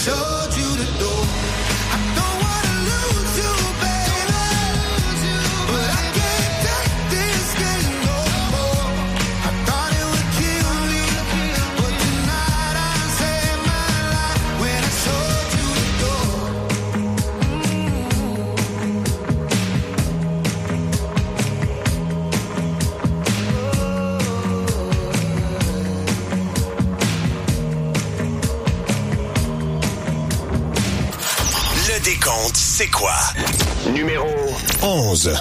showed you the door. I don't wanna lose you, baby, but I can't take this game no more. I thought it would kill me, but tonight I saved my life when I showed you the door. Le décompte, c'est quoi? Numéro 11.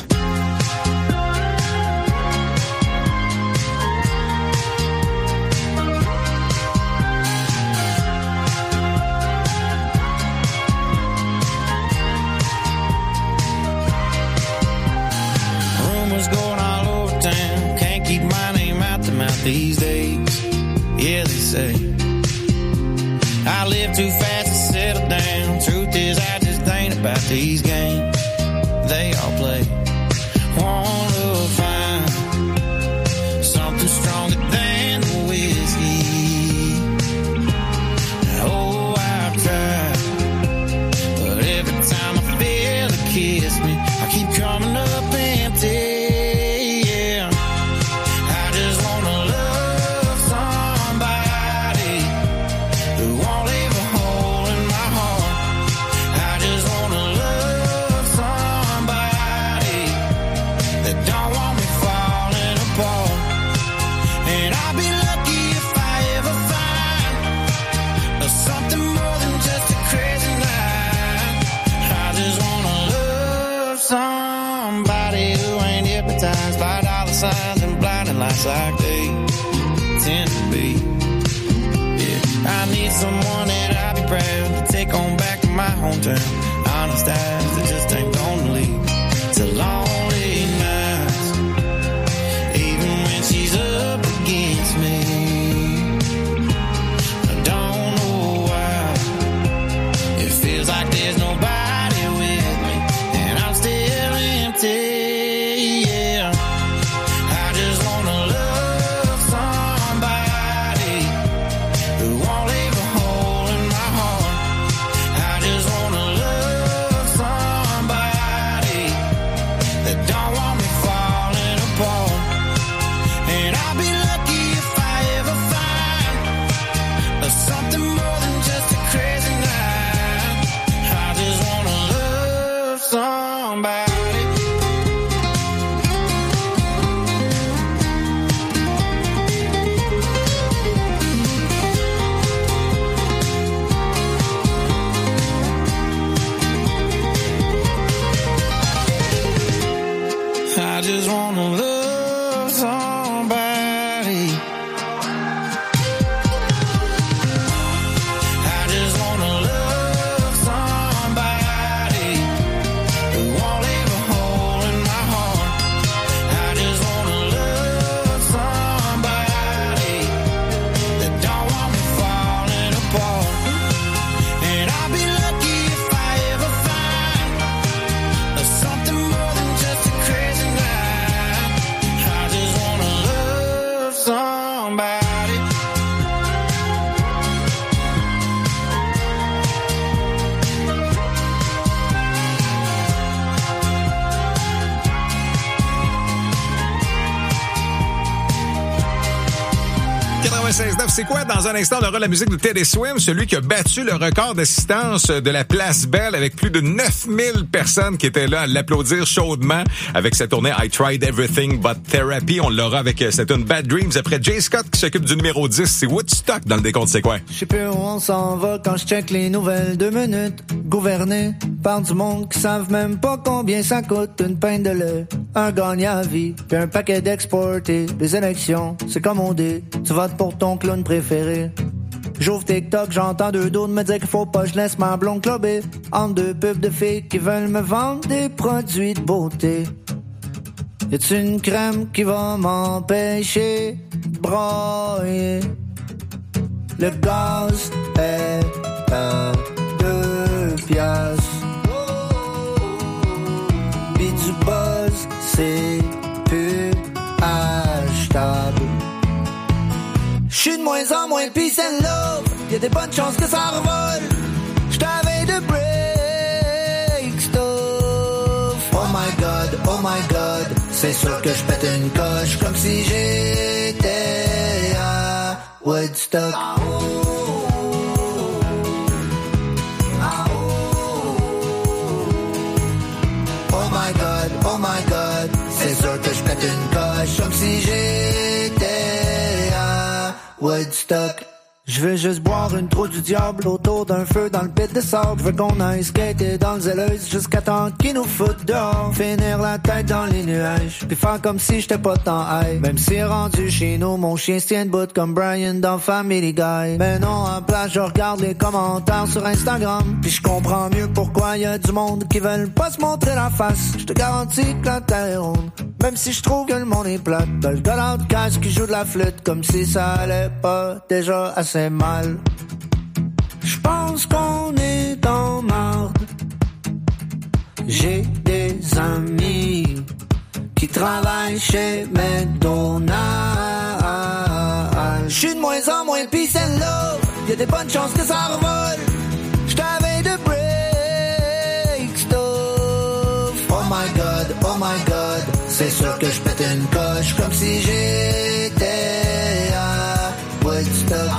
Rumors going all over town. Can't keep my name out the mouth these days. Yeah, they say I live too fast to settle down. Truth is, I just ain't about these games they all play. Wanna find something stronger than the whiskey. Oh, I've tried, but every time I feel it kiss me, I keep coming up empty. Yeah, I just wanna love somebody who won't leave a hole in my heart. I just wanna love somebody that don't want me falling apart. And I'll be lucky if I ever find something more than just a crazy night. I just wanna love somebody who ain't hypnotized by dollar signs and blinding lights like they tend to be. Yeah, I need someone that I'll be proud to take on back to my hometown. Honest eyes that just ain't gonna leave to lonely nights, even when she's up against me. I don't know why it feels like there's nobody with me, and I'm still empty. Yeah, I just wanna love somebody who won't leave a hole in my heart. I just wanna love somebody that don't want me falling apart. And I'll be lucky if I ever find something more than just a crazy night. I just wanna love somebody. I just wanna love somebody. I just wanna love somebody who won't leave a hole in my heart. I just wanna love somebody that don't want me falling apart. And I'll be lucky if I ever find something more than just a crazy night. I just wanna love somebody. C'est quoi? Dans un instant, on aura la musique de Teddy Swims, celui qui a battu le record d'assistance de la Place Belle avec plus de 9000 personnes qui étaient là à l'applaudir chaudement avec sa tournée I Tried Everything But Therapy. On l'aura avec cette tune Bad Dreams après Jay Scott qui s'occupe du numéro 10. C'est Woodstock dans le décompte, c'est quoi? Je sais plus où on s'en va quand je check les nouvelles 2 minutes. Gouverné par du monde qui savent même pas combien ça coûte une pinte de lait. Un gagnant à vie, puis un paquet d'exportés. Les élections, c'est comme on dit, tu votes pour ton clown préféré. J'ouvre TikTok, j'entends 2 d'autres me dire qu'il faut pas que je laisse ma blonde clubber entre 2 pubs de filles qui veulent me vendre des produits de beauté. Y'a-tu une crème qui va m'empêcher de broyer? Le gaz est à 2 piastres. Pis du buzz, c'est plus achetable. J'suis de moins en moins peace and love. Y'a des bonnes chances que ça revole. c'est sûr que je pète une coche comme si j'étais à Woodstock. Oh my God, c'est sûr que je pète une coche comme si j'étais à Woodstock. Je veux juste boire une trou du diable autour d'un feu dans le pit de sable. Je veux qu'on aille skater dans le zèleuse jusqu'à temps qu'ils nous foutent dehors. Finir la tête dans les nuages, puis faire comme si j'étais pas tant high. Même si rendu chez nous, mon chien se tient debout comme Brian dans Family Guy. Mais non, en place, je regarde les commentaires sur Instagram, puis je comprends mieux pourquoi y a du monde qui veulent pas se montrer la face. Je te garantis que la terre est ronde, même si je trouve que le monde est plate. T'as le gars de casse qui joue de la flûte comme si ça allait pas déjà assez mal. J'pense qu'on est en marde. J'ai des amis qui travaillent chez McDonald's. J'suis de moins en moins peace and love. Y'a des bonnes chances que ça revole. J't'avais de break stuff. Oh my God, c'est sûr que j'pète une coche comme si j'étais à Woodstock.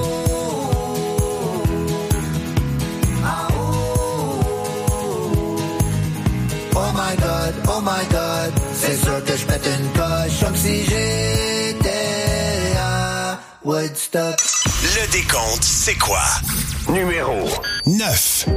Oh my God, c'est sûr que je pète une coche comme si j'étais à Woodstock. Le décompte, c'est quoi? Numéro 9.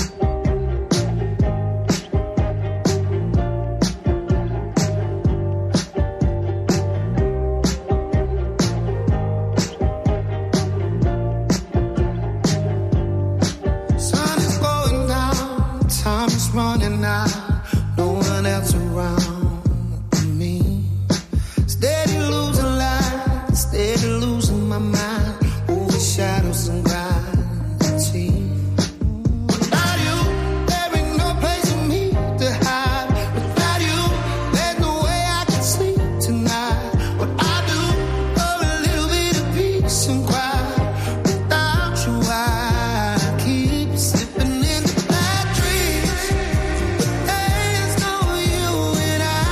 Sun is going down, time is running out. No one else around me. Steady losing light, steady losing my mind. Over shadows and gravity. Without you, there ain't no place for me to hide. Without you, there's no way I can sleep tonight. What I do for a little bit of peace and quiet. Without you, I keep slipping into bad dreams. There's no you and I.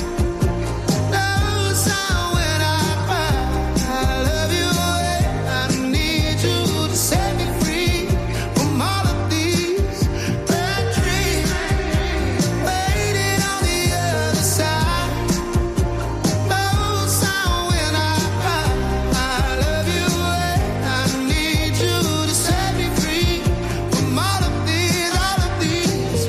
No sound when I cry. I love you and I need you to set me free from all of these bad dreams. Waiting on the other side. No sound when I cry. I love you and I need you to set me free from all of these bad dreams.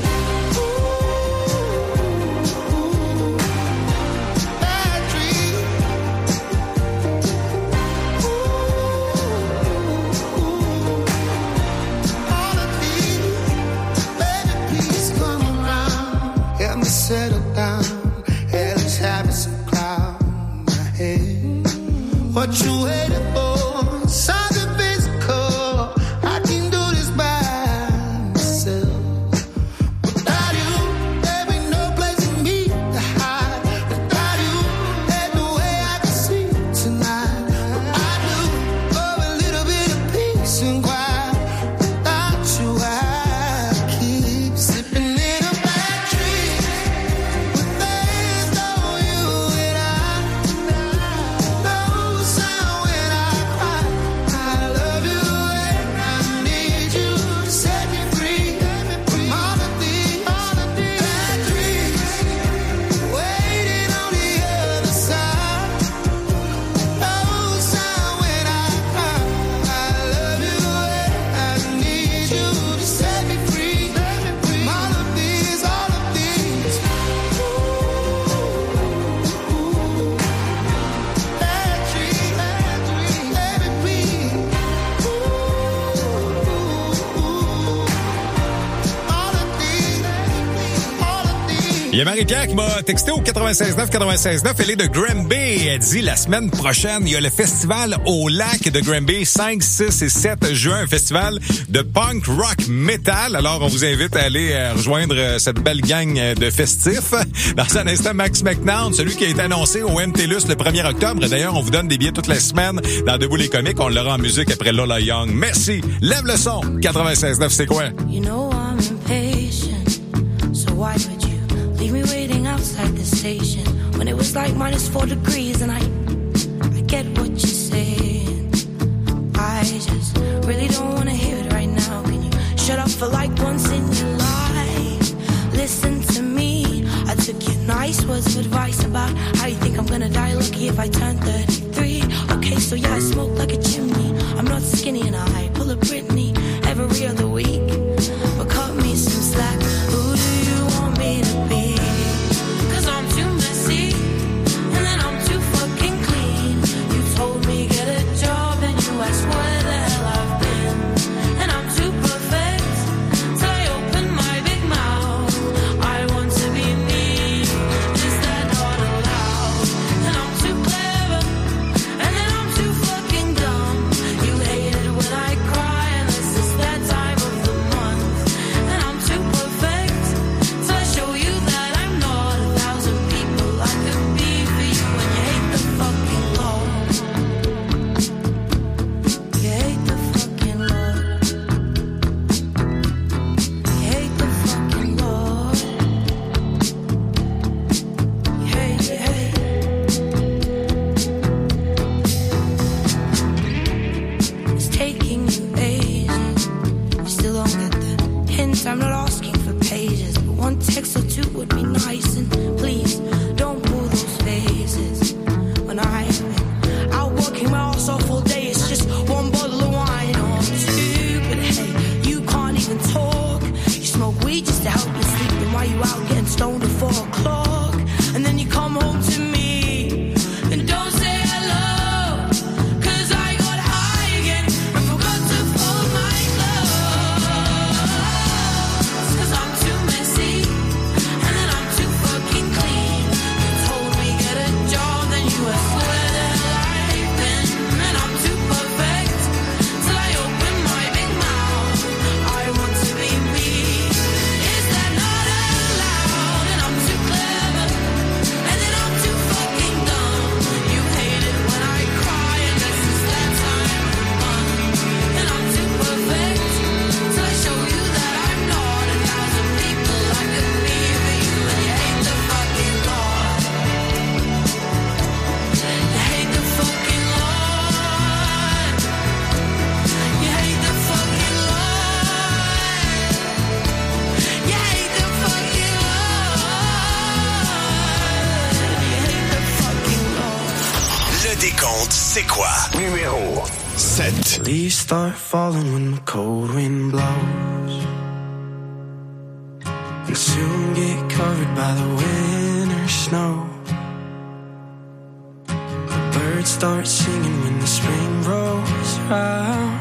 All of these, baby, please come around. Help me settle down. Hell is having some cloud in my head. What you waiting for? Something physical. I can do this by myself. Without you, there ain't no place for me to hide. Without you, there's no way I can sleep tonight. What I do for a little bit of peace and quiet. Without you, I keep slipping in a bad dream. But there's no you and I. No sound when I cry. I love you and I need you to set me free from all of these bad dreams. Waiting on the other side. No sound when I cry. I love you and I need you to set me free from all of these bad dreams. Baby, please. All of these. Il y a Marie-Pierre qui m'a texté au 96.9. Elle est de Granby. Elle dit la semaine prochaine, il y a le festival au lac de Granby, 5, 6 et 7 juin, un festival de punk rock metal. Alors, on vous invite à aller rejoindre cette belle gang de festifs. Dans un instant, Max McNown, celui qui a été annoncé au MTLUS le 1er octobre. D'ailleurs, on vous donne des billets toute la semaine dans Debout les comiques. On l'aura en musique après Lola Young. Merci. Lève le son. 96.9, c'est quoi? You know I'm impatient, so why would you leave me waiting outside the station it was like -4 degrees, and I get what you're saying. I just really don't wanna hear it right now. Can you shut up for like once in your life? Listen to me. I took your nice words of advice about how you think I'm gonna die lucky if I turn 33. Okay, so yeah, I smoke like a chimney. I'm not skinny and I pull a Britney every other week. But cut me some slack. Who do you want me to be? 'Cause I'm too messy, and then I'm too fucking clean. You told me get a job and you asked where the hell I've been. And I'm too perfect, so I open my big mouth. I want to be me, is that not allowed? And I'm too clever, and then I'm too fucking dumb. You hate it when I cry, and this is that time of the month. And I'm too perfect, so I show you that I'm not 1,000 people I could be for you. And you hate the fucking law. You hate the fucking law. You hate the fucking law. You hate, you hate. It's taking you ages. You still don't get the hint. I'm not asking for pages, but one text or two would be nice. And please don't pull those faces. When I've been out working my ass off all day, it's just one bottle of wine or two. But hey, you can't even talk. You smoke weed just to help you sleep. Then why you out getting stoned at 4 o'clock? And then you come home to me and don't say hello. 'Cause I got high again and forgot to fold my clothes. 'Cause I'm too messy, and then I'm too fucking clean. You told me get a job, then you asked where the hell I've been. And I'm too perfect, till I open my big mouth. I want to be me, is that not allowed? And I'm too clever, and then I'm too fucking dumb. You hate it when I cry, and this is that time of the month. And I'm too perfect, till I show you that I'm not 1,000 people I could be for you. And you hate the fucking law. You hate the fucking law. You hate the fucking law. You hate the fucking law. You hate the fucking law. Le décompte, c'est quoi? Numéro 7. Leaves start falling when the cold wind blows, and soon get covered by the winter snow. The birds start singing when the spring rolls round,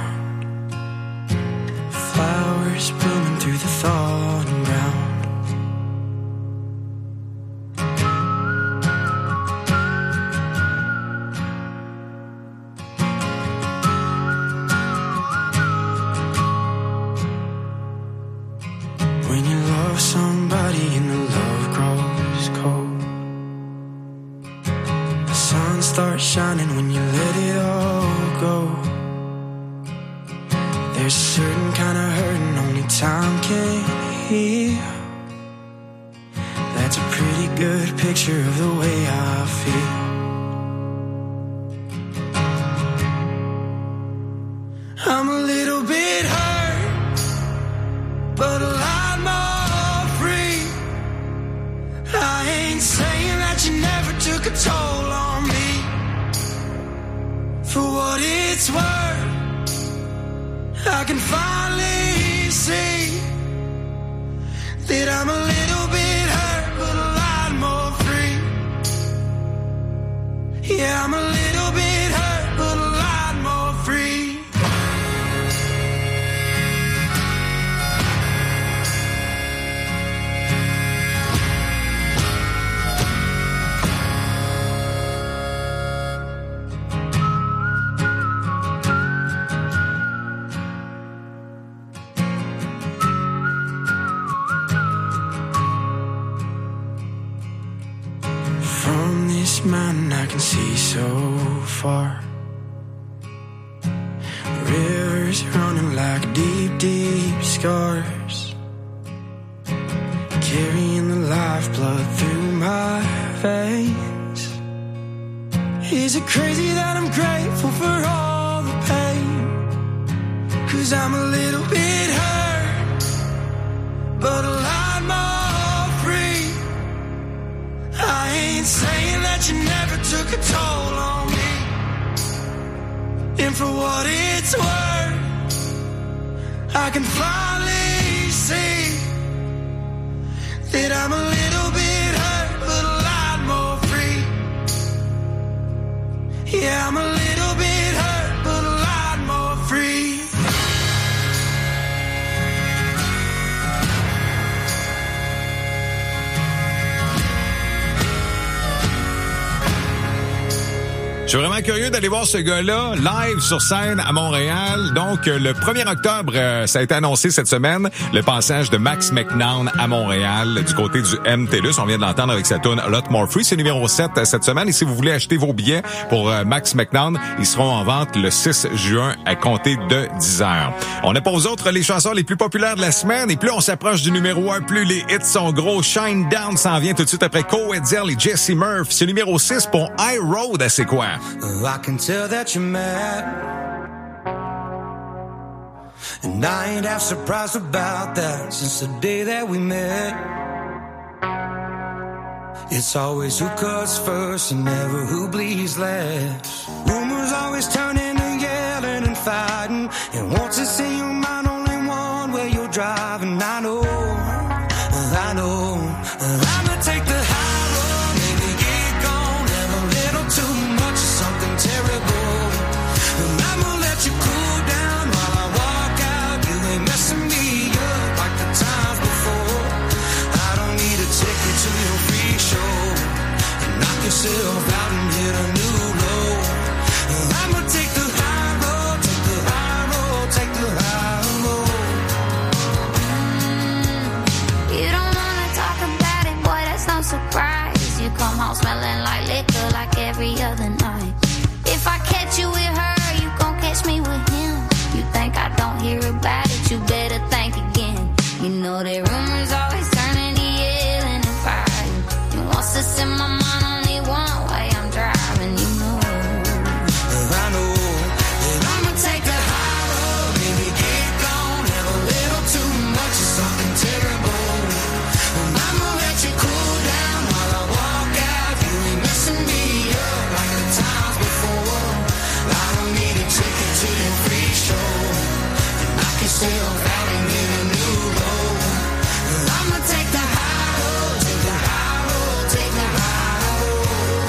flowers blooming through the thawing ground. When you love somebody and the love grows cold, the sun starts shining when you let it all go. There's a certain kind of hurting only time can heal. That's a pretty good picture of the way I feel. I'm a little bit hurt, but a lot more free. I ain't saying that you never took a toll on me. For what it's worth, I can finally see that I'm a little bit hurt, but a lot more free. Yeah, I'm a little bit hurt, but a lot more free. From this mountain I can see so far. Rivers running like deep, deep scars, carrying the lifeblood through my veins. Is it crazy that I'm grateful for all the pain? 'Cause I'm a little bit hurt, but a lot more free. I ain't saying that you never took a toll on me. And for what it's worth, I can finally see that I'm a little bit hurt, but a lot more free. Yeah, I'm a little bit hurt, but a lot more free. Je suis vraiment curieux d'aller voir ce gars-là live sur scène à Montréal. Donc, le 1er octobre, ça a été annoncé cette semaine, le passage de Max McNown à Montréal du côté du MTLUS. On vient de l'entendre avec sa tune A Lot More Free. C'est numéro 7 cette semaine. Et si vous voulez acheter vos billets pour Max McNown, ils seront en vente le 6 juin à compter de 10h. On n'a pas aux autres les chansons les plus populaires de la semaine. Et plus on s'approche du numéro 1, plus les hits sont gros. Shine Down s'en vient tout de suite après Cole Hetzel et Jesse Murph. C'est numéro 6 pour High Road à C'est quoi? I can tell that you're mad, and I ain't half surprised about that. Since the day that we met, it's always who cuts first and never who bleeds last. Rumors always turn into yelling and fighting, and once it's in your mind, only one way you're driving. I know, I'ma take the high road, maybe get gone, have a little too much of something terrible. And I'ma let you cool down while I walk out. You ain't messing me up like the times before. I don't need a ticket to your free show. And knock yourself out and hit a new low. And I'ma take the high road, take the high road, take the high road. You don't wanna talk about it, boy, that's no surprise. You come home smelling like liquor like every other night. If I catch you with her, you gon' catch me with him. You think I don't hear about it, you better think again. You know that rumors always turn into yelling and fighting. And once it's in my mind, only one way I'm driving, you know. I know that I'ma take the high road, maybe get gone, have a little too much of something terrible. And I'ma let you cool down while I walk out. You ain't messing me up like the times before. I don't need a ticket to your free show. And knock yourself out and get a new low. And I'ma take the high road, take the high road, take the high road.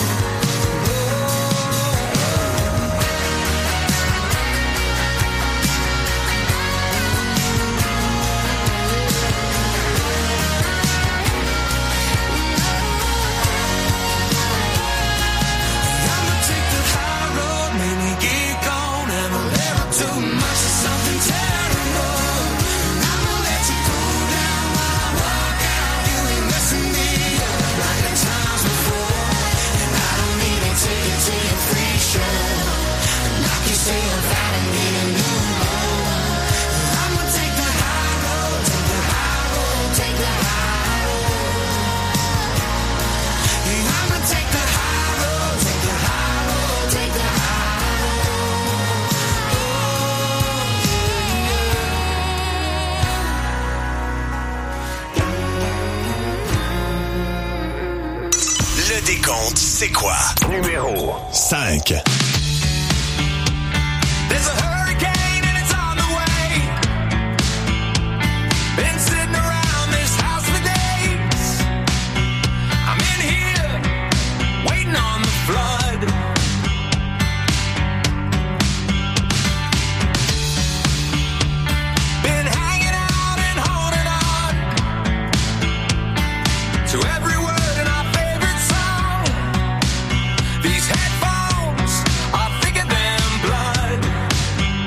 I'ma take the high road, maybe get gone, have a little too much of something terrible. And I'ma let you cool down while I walk out. You ain't messing me up like the times before. And I don't need a ticket to your free show. And knock yourself out and get a new low. And I'ma take the high road, take the high road, take the high road. Yeah, I'ma take the high road, take the high road, take the high Le décompte, c'est quoi? Numéro 5. There's a hurricane and it's on the way. Been sitting around this house for days. I'm in here, waiting on the flood. Been hanging out and holding on to every word in our favorite song. These headphones are thicker than blood.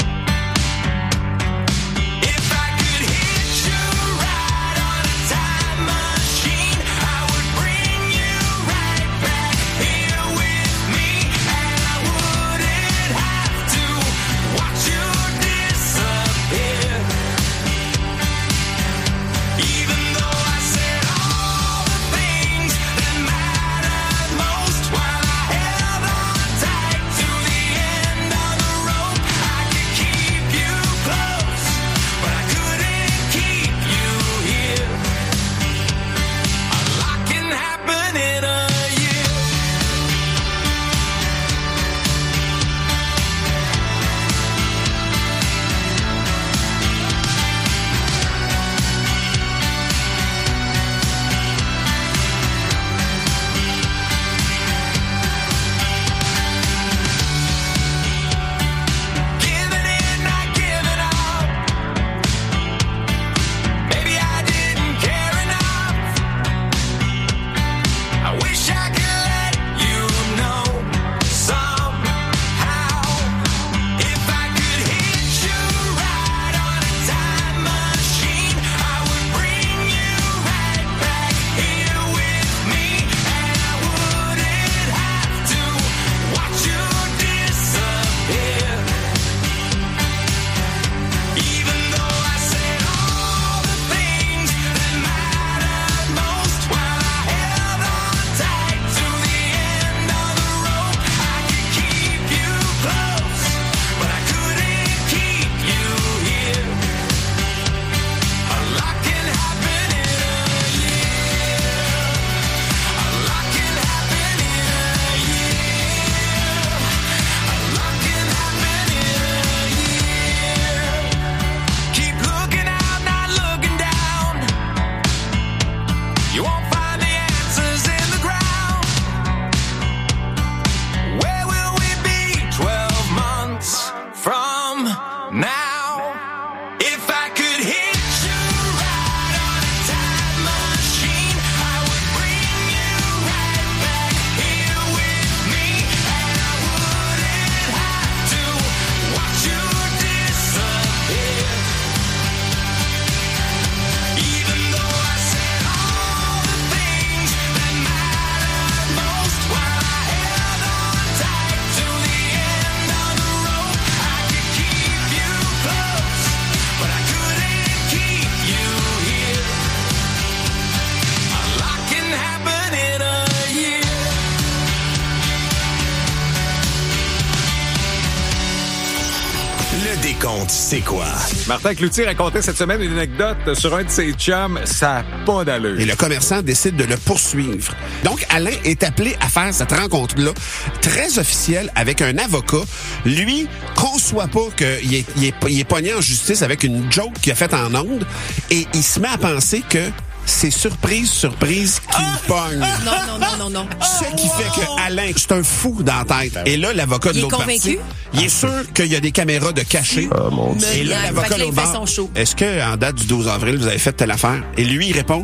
c'est quoi? Martin Cloutier racontait cette semaine une anecdote sur un de ses chums. Ça n'a pas d'allure. Et le commerçant décide de le poursuivre. Donc, Alain est appelé à faire cette rencontre-là, très officielle, avec un avocat. Lui, conçoit pas qu'il est pogné en justice avec une joke qu'il a faite en ondes, et il se met à penser que c'est surprise qu'il pogne. Non. Ce qui fait que Alain, c'est un fou dans la tête. Et là, l'avocat de l'autre partie, il est sûr qu'il y a des caméras de cachées. Et là, l'avocat de l'autre part, est-ce que en date du 12 avril, vous avez fait telle affaire? Et lui, il répond...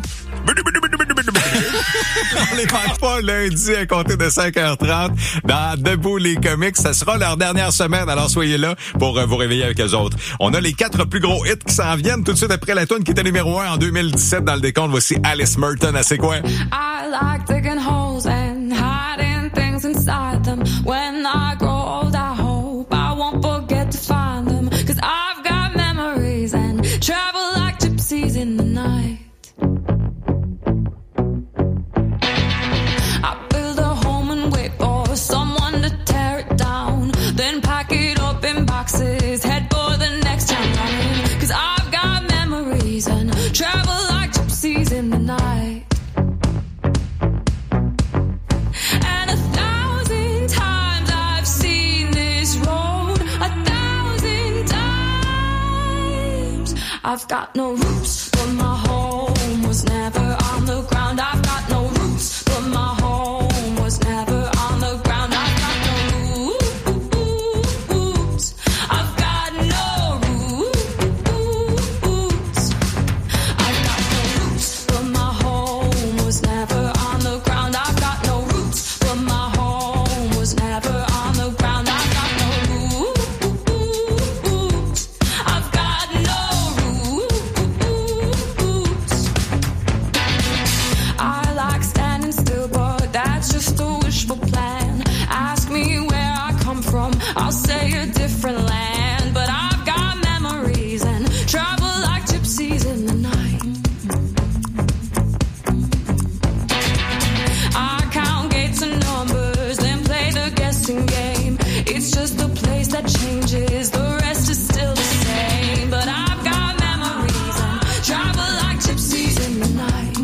On les manque pas lundi à compter de 5h30 dans Debout les comics. Ça sera leur dernière semaine, alors soyez là pour vous réveiller avec eux autres. On a les 4 plus gros hits qui s'en viennent tout de suite après la tune qui était numéro 1 en 2017 dans le décompte. Voici Alice Merton à C'est quoi? I like digging holes and hiding things inside them. When I grow old, I hope I won't forget to find them. 'Cause I've got memories and travel like gypsies in the night. I build a home and wait for someone to tear it down. Then pack it up in boxes, head for the next town running. 'Cause I've got memories and travel like gypsies in the night. And 1,000 times I've seen this road, 1,000 times. I've got no roots, but my home was never on the ground. I've got no roots, but my home was never on the ground. I've got no roots. I've got no roots. I've got no roots, but my home was never on the ground. I've got no roots, but my home was never on the ground. I've got no roots. I've got no roots. I like standing still, but that's just a wishful plan. Ask me where I come from, I'll say a different land. But I've got memories and travel like gypsies in the night. I count gates and numbers, then play the guessing game. It's just the place that changes, the rest is still the same. But I've got memories and travel like gypsies in the night.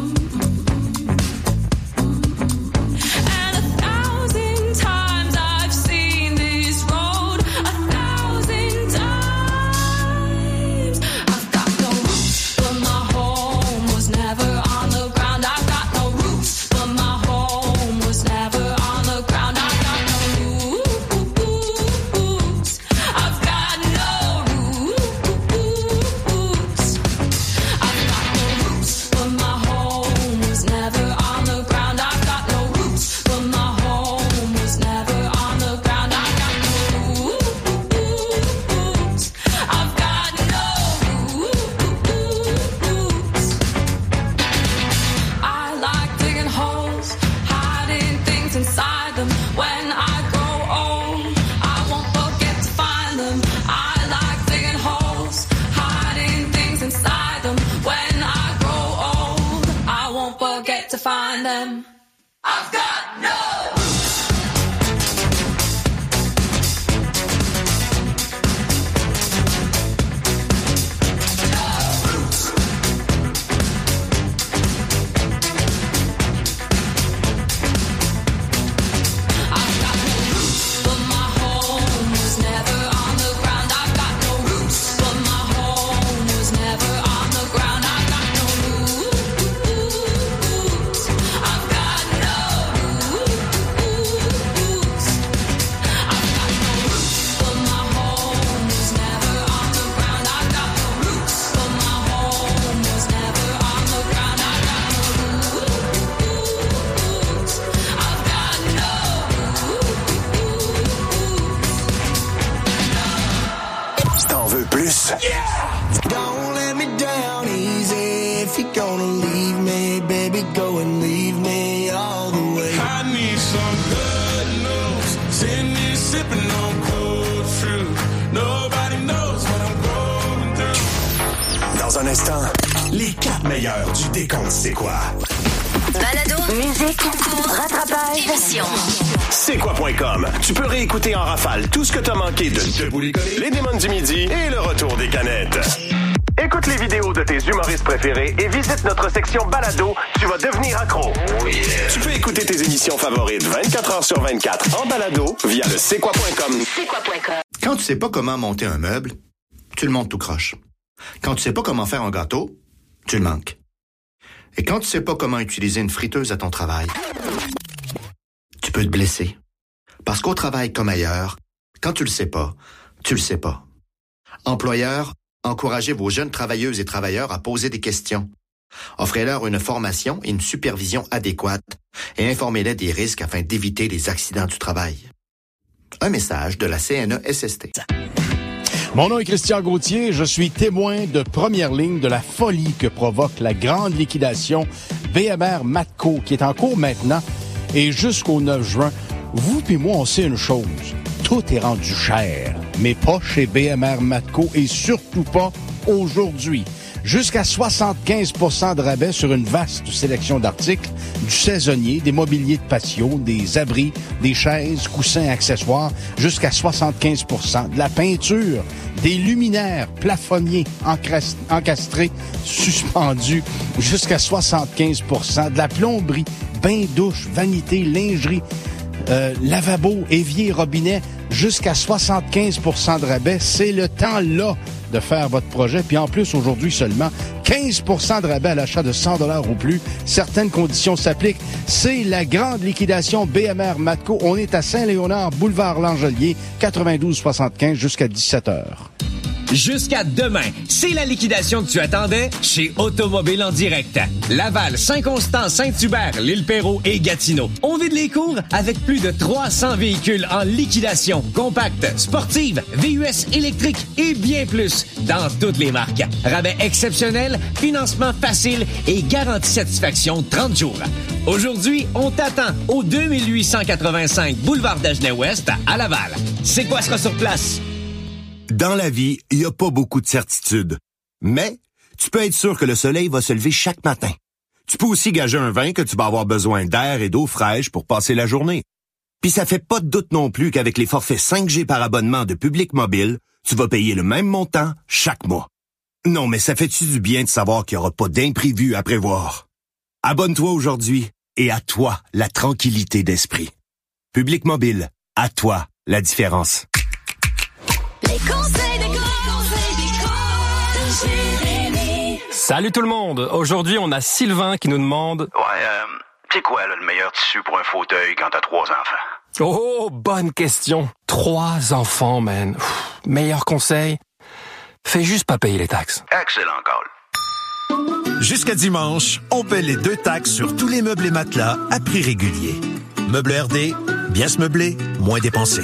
And 1,000 times I've seen this road, 1,000 times. I've got no roots, but my home was never on the ground. I've got no roots, but my home was never on the ground. I've got no roots. I've got no roots. I've got no roots, but my home was never on the ground. I've got no roots, but my home was never on the ground. I've got no roots. I've got no roots. I like digging holes, hiding things inside them. When I grow old, I won't forget to find them. I like digging holes, hiding things inside them. When I grow old, I won't forget to find them. I've got no I've got no roots, but my home was never on the ground. I've got no roots, but my home was never on the ground. I've got no roots. I've got no roots. I've got no roots, but my home was never on the ground. I've got no roots, but my home was never on the ground. I've got no roots. I've got no T'en veux plus? Don't let me down easy. If you're gonna leave me, baby, go and leave me all the way. I need some good news. Sitting here sipping on cold fruit. Nobody knows what I'm going through. Dans un instant, les 4 meilleurs du décompte c'est quoi? Balado, musique, concours, rattrapage, émission. C'est quoi.com. Tu peux réécouter en rafale tout ce que t'as manqué de Debout les collés, les démons du midi et le retour des canettes. Écoute les vidéos de tes humoristes préférés et visite notre section balado. Tu vas devenir accro. Oh yeah. Tu peux écouter tes émissions favorites 24 heures sur 24 en balado via le c'est-quoi.com. Quand tu sais pas comment monter un meuble, tu le montes tout croche. Quand tu sais pas comment faire un gâteau, tu le manques. Et quand tu sais pas comment utiliser une friteuse à ton travail, tu peux te blesser. Parce qu'au travail comme ailleurs, quand tu le sais pas, tu le sais pas. Employeurs, encouragez vos jeunes travailleuses et travailleurs à poser des questions. Offrez-leur une formation et une supervision adéquate et informez-les des risques afin d'éviter les accidents du travail. Un message de la CNESST. Mon nom est Christian Gauthier, je suis témoin de première ligne de la folie que provoque la grande liquidation BMR Matco qui est en cours maintenant et jusqu'au 9 juin. Vous et moi, on sait une chose, tout est rendu cher, mais pas chez BMR Matco et surtout pas aujourd'hui. Jusqu'à 75% de rabais sur une vaste sélection d'articles, du saisonnier, des mobiliers de patio, des abris, des chaises, coussins, accessoires, jusqu'à 75%, de la peinture, des luminaires, plafonniers, encastrés, suspendus, jusqu'à 75%, de la plomberie, bain, douche, vanité, lingerie, lavabo, évier, robinet, jusqu'à 75% de rabais. C'est le temps là de faire votre projet. Puis en plus, aujourd'hui seulement, 15% de rabais à l'achat de 100 $ ou plus. Certaines conditions s'appliquent. C'est la grande liquidation BMR Matco. On est à Saint-Léonard, boulevard Langelier, 92-75 jusqu'à 17h. Jusqu'à demain, c'est la liquidation que tu attendais chez Automobile en direct. Laval, Saint-Constant, Saint-Hubert, l'Île-Perrot et Gatineau. On vide les cours avec plus de 300 véhicules en liquidation, compacte, sportive, VUS électrique et bien plus dans toutes les marques. Rabais exceptionnel, financement facile et garantie satisfaction 30 jours. Aujourd'hui, on t'attend au 2885 boulevard d'Agenais-Ouest à Laval. C'est quoi sera sur place? Dans la vie, il n'y a pas beaucoup de certitudes. Mais tu peux être sûr que le soleil va se lever chaque matin. Tu peux aussi gager un vin que tu vas avoir besoin d'air et d'eau fraîche pour passer la journée. Puis ça fait pas de doute non plus qu'avec les forfaits 5G par abonnement de Public Mobile, tu vas payer le même montant chaque mois. Non, mais ça fait-tu du bien de savoir qu'il n'y aura pas d'imprévu à prévoir? Abonne-toi aujourd'hui et à toi la tranquillité d'esprit. Public Mobile, à toi la différence. Les conseils de Jérémy. Salut tout le monde! Aujourd'hui, on a Sylvain qui nous demande... Ouais, c'est quoi là, le meilleur tissu pour un fauteuil quand t'as 3 enfants? Oh, bonne question. 3 enfants, man. Meilleur conseil, fais juste pas payer les taxes. Excellent call. Jusqu'à dimanche, on paie les 2 taxes sur tous les meubles et matelas à prix régulier. Meubles RD, bien se meubler, moins dépenser.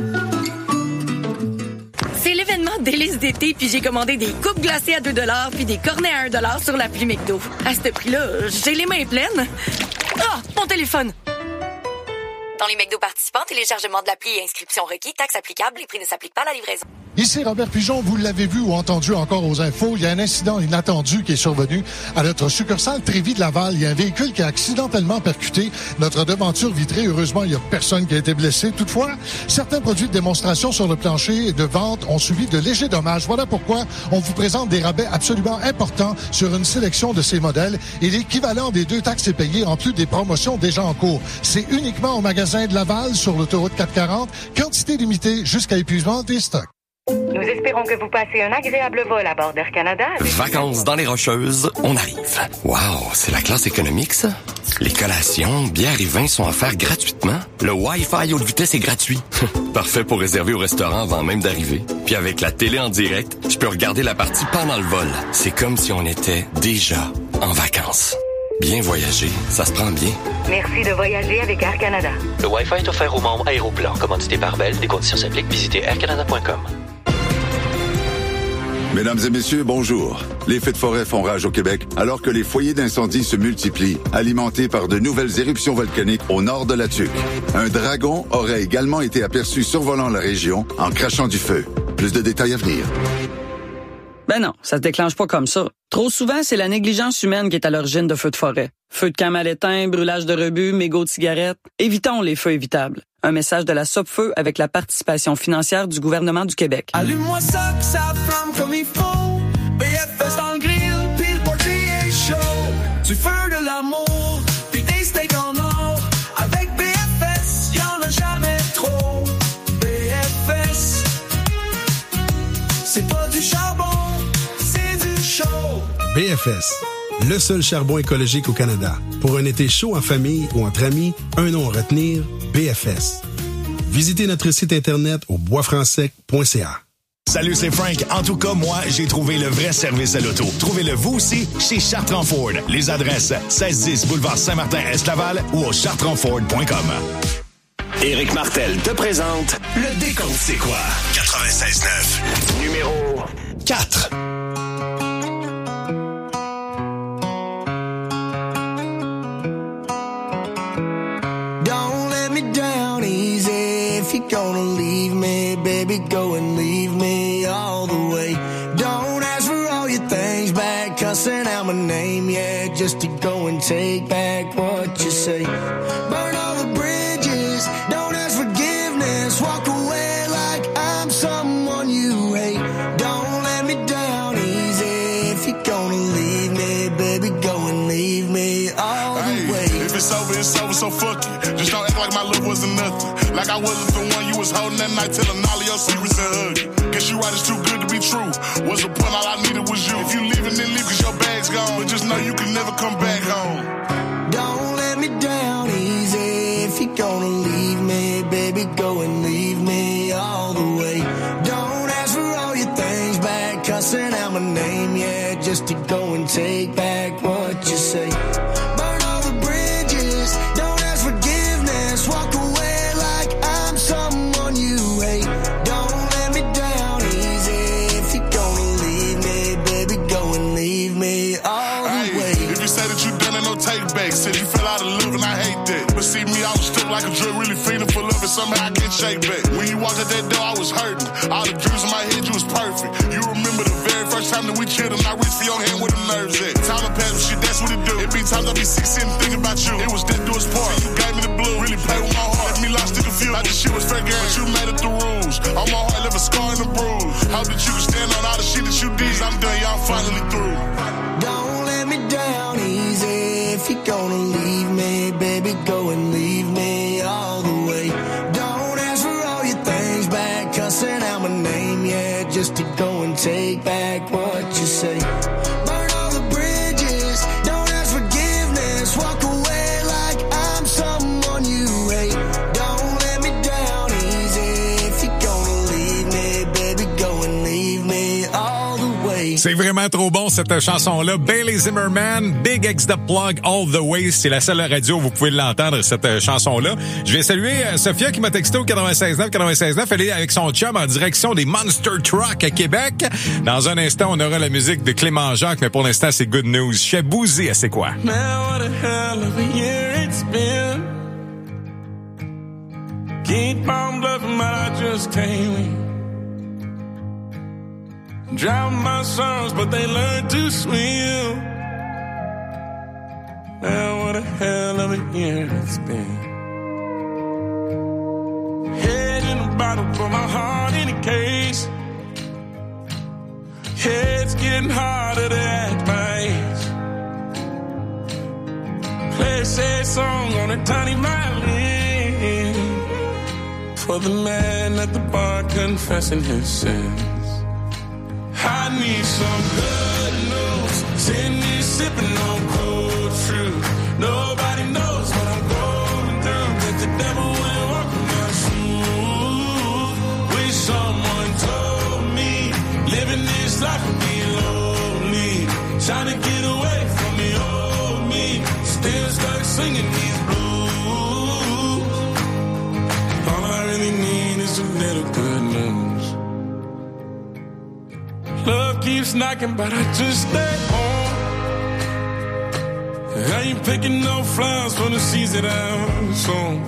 C'est l'événement délice d'été, puis j'ai commandé des coupes glacées à 2 $ puis des cornets à 1 $ sur l'appli McDo. À ce prix-là, j'ai les mains pleines. Ah, mon téléphone! Dans les McDo participants, téléchargement de l'appli et inscription requis, taxes applicables, les prix ne s'appliquent pas à la livraison. Ici Robert Pigeon, vous l'avez vu ou entendu encore aux infos, il y a un incident inattendu qui est survenu à notre succursale Trévis de Laval. Il y a un véhicule qui a accidentellement percuté notre devanture vitrée. Heureusement, il n'y a personne qui a été blessé. Toutefois, certains produits de démonstration sur le plancher de vente ont subi de légers dommages. Voilà pourquoi on vous présente des rabais absolument importants sur une sélection de ces modèles et l'équivalent des 2 taxes est payé en plus des promotions déjà en cours. C'est uniquement au magasin de Laval sur l'autoroute 440, quantité limitée jusqu'à épuisement des stocks. Nous espérons que vous passez un agréable vol à bord d'Air Canada. Vacances dans les Rocheuses, on arrive. Wow, c'est la classe économique, ça? Les collations, bières et vins sont offerts gratuitement. Le Wi-Fi haute vitesse est gratuit. Parfait pour réserver au restaurant avant même d'arriver. Puis avec la télé en direct, je peux regarder la partie pendant le vol. C'est comme si on était déjà en vacances. Bien voyager, ça se prend bien. Merci de voyager avec Air Canada. Le Wi-Fi est offert aux membres Aéroplan. Commandité par Bell. Des conditions s'appliquent. Visitez aircanada.com. Mesdames et messieurs, bonjour. Les feux de forêt font rage au Québec alors que les foyers d'incendie se multiplient, alimentés par de nouvelles éruptions volcaniques au nord de la Tuque. Un dragon aurait également été aperçu survolant la région en crachant du feu. Plus de détails à venir. Ben non, ça se déclenche pas comme ça. Trop souvent, c'est la négligence humaine qui est à l'origine de feux de forêt. Feux de camp mal éteints, brûlage de rebut, mégots de cigarettes. Évitons les feux évitables. Un message de la Sopfeu avec la participation financière du gouvernement du Québec. Allume-moi ça, que ça flamme comme il faut. BFS dans le grill, pis le portrait est chaud. Du feu de l'amour, pis des steaks en or. Avec BFS, y'en a jamais trop. BFS, c'est pas du charbon, c'est du chaud. BFS, le seul charbon écologique au Canada. Pour un été chaud en famille ou entre amis, un nom à retenir, BFS. Visitez notre site internet au boisfrancsec.ca. Salut, c'est Frank. En tout cas, moi, j'ai trouvé le vrai service à l'auto. Trouvez-le vous aussi chez Chartrand Ford. Les adresses 1610 boulevard Saint-Martin-Est-Laval ou au chartrandford.com. Éric Martel te présente le décompte c'est quoi? 96.9. Numéro 4. Don't let me down easy. If you're gonna leave me, baby, go and leave me all the way. Don't ask for all your things back, cussing out my name, yeah, just to go and take back what you say. Burn all the bridges, don't ask forgiveness, walk away like I'm someone you hate. Don't let me down easy. If you're gonna leave me, baby, go and leave me all the way. If it's over, so fuck it. Just don't act like my love wasn't nothing. Like I wasn't the one you was holding that night, telling all of your secrets and hugging. Guess you right, it's too good to be true. Was the point, all I needed was you. If you leaving, then leave, cause your bag's gone. But just know you can never come back home. Don't let me down easy. If you're gonna leave me, baby, go and leave me all the way. Don't ask for all your things back, cussing out my name, yeah, just to go and take back what you say. Burn all the bridges, don't ask forgiveness, walk away like I'm someone you hate. Don't let me down easy. If you're gonna leave me, baby, go and leave me all the way. If you say that you done it, no take back. Said you fell out of love and I hate that. But see me, I was stripped like a drug, really feeling for love and somehow I can't shake back. When you walked out that door, I was hurting. All the dreams in my head, you was perfect. You remember the very first time that we chilled and I reached for your hand where the nerves at. Time to pass, but shit, that's what it do. It be times I be sick sitting thinking about you. It was that do its part. You gave me the blue, really played with my heart. Left me lost in confused. Like this shit was fair game, but you made it the rules. On my heart, left a scar and a bruise. Hope that you can stand on all the shit that you did. I'm done, y'all finally through. Don't let me down easy. If you're gonna leave me, baby, go and leave me all the way. Don't ask for all your things back, cussing out my name, yeah, just to go and take back what you say. Burn all the bridges, don't ask forgiveness, walk away like I'm someone you hate. Don't let me down easy. If you're gonna leave me, baby, go and leave me all the way. C'est vraiment trop bon, cette chanson-là. Bailey Zimmerman, Big X The Plug, All The Way. C'est la seule radio où vous pouvez l'entendre, cette chanson-là. Je vais saluer Sophia qui m'a texté au 96.9. Elle est avec son chum en direction des Monster Truck à Québec. Dans un instant, on aura la musique de Clément Jacques, mais pour l'instant, c'est good news. Chez Bouzy, c'est quoi? Man, what a hell of a year it's been. Keep on bluffing, but I just can't win. Drown my sons, but they learned to swim. Man, what a hell of a year it's been. Head in a bottle, put my heart in a case. It's getting harder to act my age. Play a sad song on a tiny violin for the man at the bar confessing his sins. I need some good news. Send me sipping on cold truth. Nobody knows what I'm going through. But the devil went walk in my shoes. Wish someone told me living this life would be lonely. Trying to get away from the old me. Still stuck singing these blues. All I really need is a little good news. Love keeps knocking, but I just stay home. I ain't picking no flowers for the seeds that I've sown.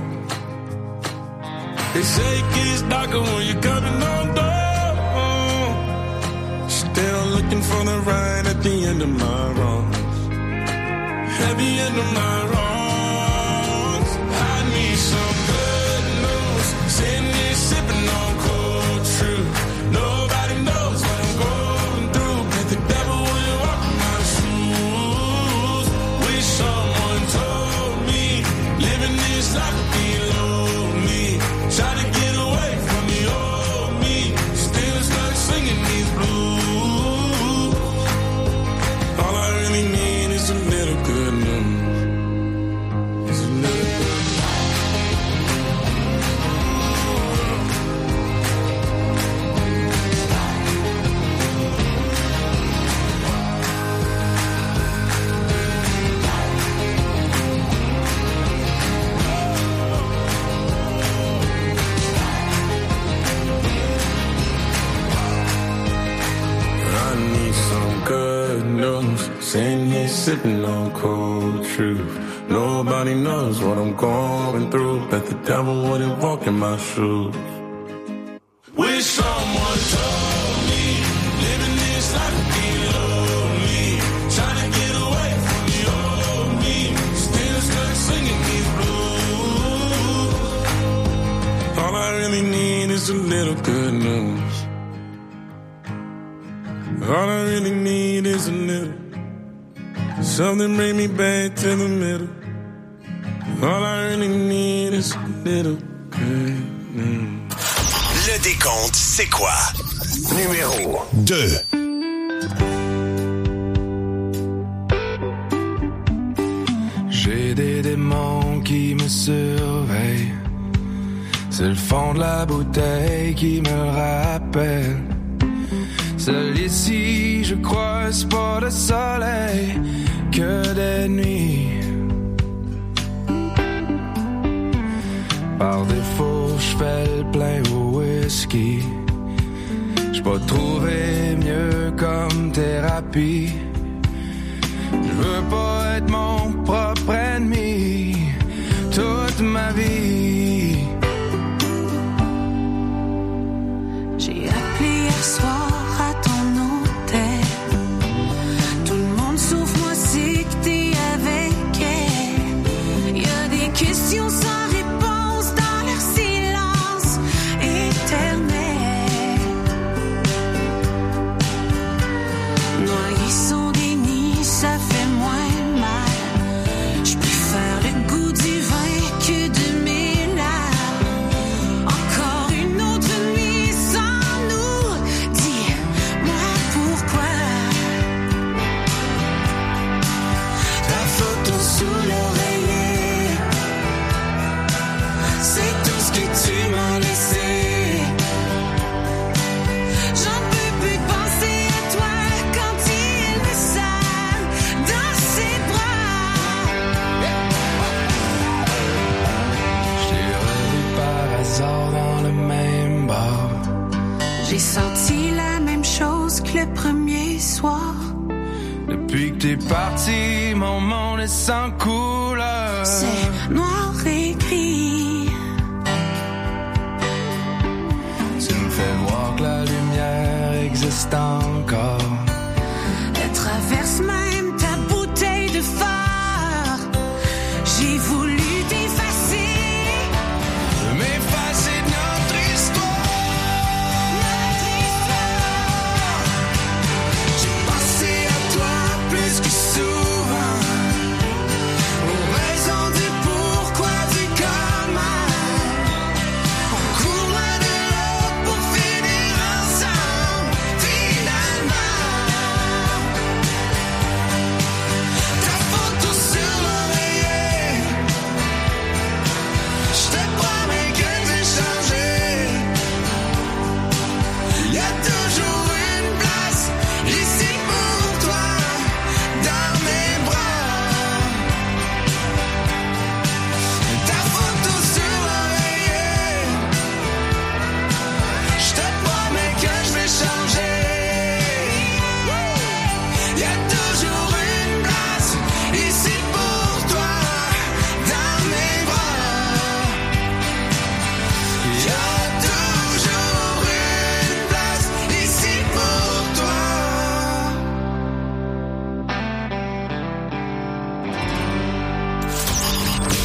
They say it gets darker when you're coming on door. Still looking for the right at the end of my wrongs. at the end of my wrongs. I need some good news. Sitting here sipping on cold truth. Nobody knows what I'm going through. But the devil will walk in my shoes. Wish someone told me living this life would be lonely. Try to get away from the old me. Still stuck singing these blues. All I really need is a little good news. It's a little good I need some good news. Sitting here sipping on cold truth. Nobody knows what I'm going through. Bet the devil wouldn't walk in my shoes. Wish someone told me living this life would be lonely. Trying to get away from the old me. Still stuck singing these blues. All I really need is a little good news. All I really need is a little. Something bring me back to the middle. All I really need is a little good news. Le décompte, c'est quoi? Numéro 2. J'ai des démons qui me surveillent. C'est le fond de la bouteille qui me le rappelle. Seul ici, je crois, c'est pas de soleil que des nuits. Par défaut, je fais le plein au whisky. J'peux pas trouver mieux comme thérapie. Je veux pas être mon propre ennemi toute ma vie. J'ai appelé hier soir à ton hôtel. Tout le monde sauf moi sait que t'es avec elle. Y'a des questions sans réponse dans leur silence éternel. Noyés son déni, ça fait moins mal. J'préfère le goût du vin que de mes larmes. Encore une autre nuit sans nous. Dis-moi pourquoi. Ta photo sous l'oreiller, c'est tout ce que tu m'as laissé. J'en peux plus penser à toi quand il me serre dans ses bras. J'ai revu par hasard dans le même bar. J'ai senti la même chose que le premier soir. Depuis que t'es parti, mon monde est sans couleur. C'est noir et gris. Tu me fais voir que la lumière existe encore. Elle traverse même ta bouteille de phare. J'ai voulu t'effacer. M'effacer de notre histoire. J'ai pensé à toi plus que souvent. Aux raisons du pourquoi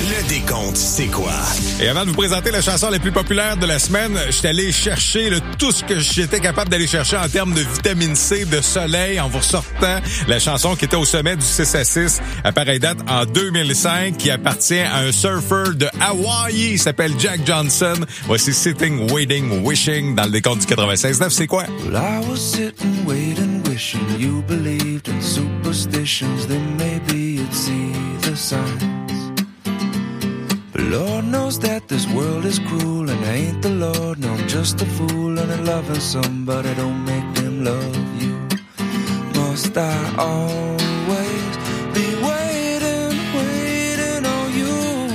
Le décompte, c'est quoi? Et avant de vous présenter la chanson la plus populaire de la semaine, je suis allé chercher tout ce que j'étais capable d'aller chercher en termes de vitamine C, de soleil, en vous ressortant la chanson qui était au sommet du 6 à 6 à pareille date en 2005, qui appartient à un surfer de Hawaï. Il s'appelle Jack Johnson. Voici Sitting, Waiting, Wishing dans le décompte du 96.9. C'est quoi? Well, I was sitting, waiting, wishing you believed in superstitions. Then maybe you'd see the signs. But Lord knows that this world is cruel, and I ain't the Lord, no, I'm just a fool. And loving somebody don't make them love you. Must I always be waiting, waiting on you?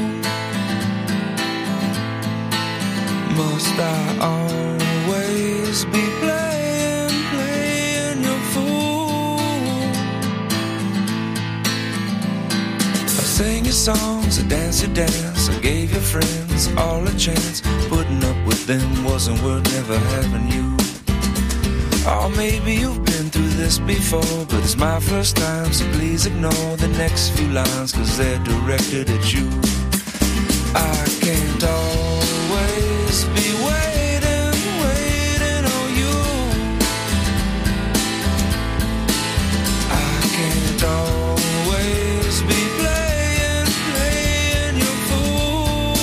Must I always be playing, playing your fool? I sang your songs, I danced your dance, I gave your friends all a chance. Putting up with them wasn't worth never having you. Oh, maybe you've been through this before, but it's my first time, so please ignore the next few lines, 'cause they're directed at you. I can't always be waiting, waiting on you. I can't always be playing, playing your fool.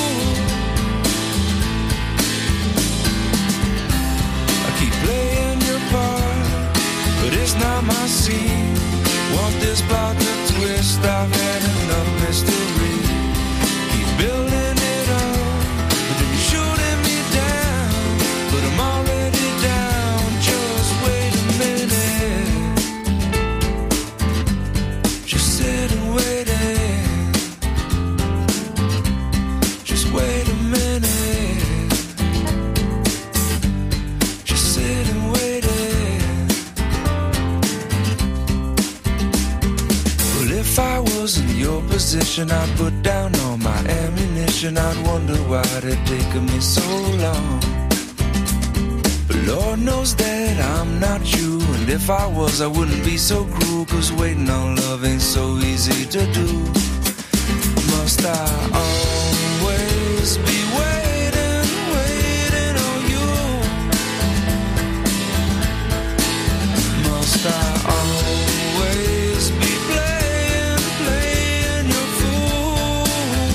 I keep playing your part, but it's not my scene. Want this plot to twist, I've had enough mystery. Keep building it up, but then you're shooting me down. But I'm already down, just wait a minute. Just sit and wait it. Just wait a minute. Just sit and wait it. Well, if I was in your position, I'd put down all my ammunition. I'd wonder why it taken me so long. But Lord knows that I'm not you, and if I was, I wouldn't be so cruel, 'cause waiting on love ain't so easy to do. Must I always be waiting, waiting on you? Must I always be playing, playing your fool?